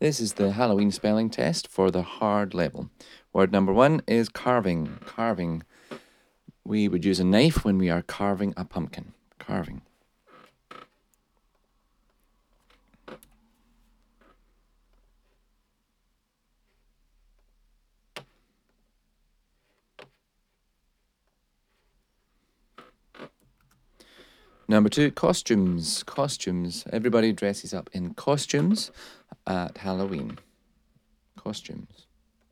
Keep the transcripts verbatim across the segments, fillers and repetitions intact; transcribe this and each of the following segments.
This is the Halloween spelling test for the hard level. Word number one is carving. Carving. We would use a knife when we are carving a pumpkin. Carving. Number two, costumes. Costumes. Everybody dresses up in costumes at Halloween. Costumes.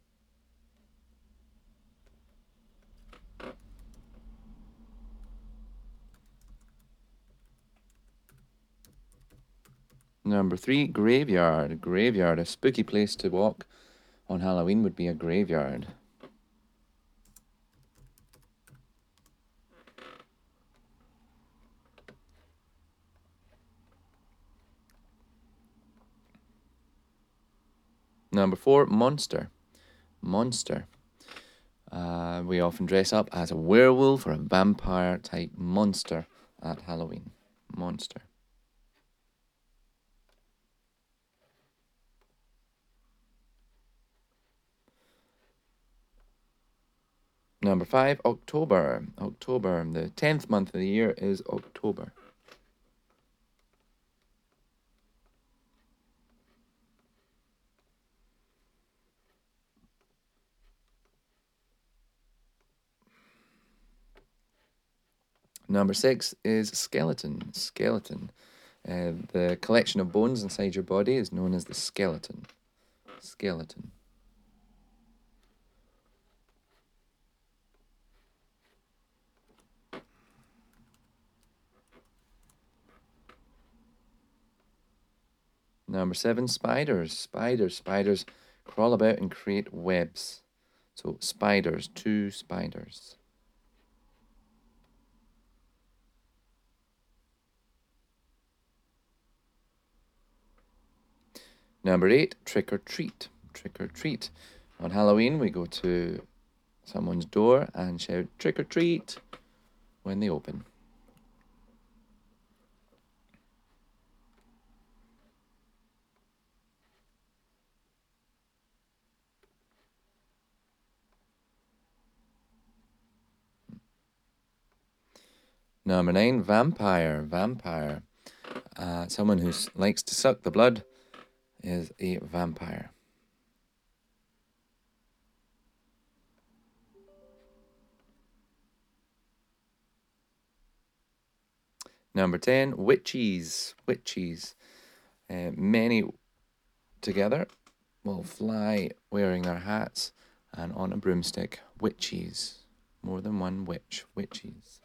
Number three, graveyard. Graveyard. A spooky place to walk on Halloween would be a graveyard. Number four, monster. Monster. Uh, we often dress up as a werewolf or a vampire type monster at Halloween. Monster. Number five, October. October. The tenth month of the year is October. Number six is skeleton. Skeleton. Uh, the collection of bones inside your body is known as the skeleton. Skeleton. Number seven, spiders. Spiders. Spiders crawl about and create webs. So spiders, two spiders. Number eight, trick or treat. Trick or treat. On Halloween, we go to someone's door and shout trick or treat when they open. Number nine, vampire. Vampire. Uh, someone who likes to suck the blood is a vampire. Number ten, witches. Witches. Uh, many together will fly wearing their hats and on a broomstick. Witches. More than one witch. Witches.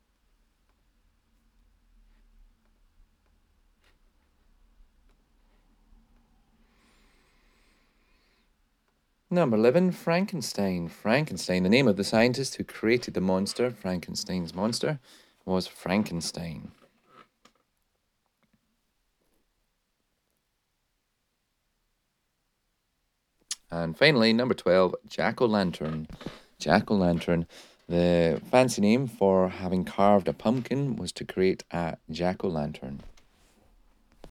Number eleven, Frankenstein. Frankenstein, the name of the scientist who created the monster, Frankenstein's monster, was Frankenstein. And finally, number twelve, jack-o'-lantern. Jack-o'-lantern. The fancy name for having carved a pumpkin was to create a jack-o'-lantern.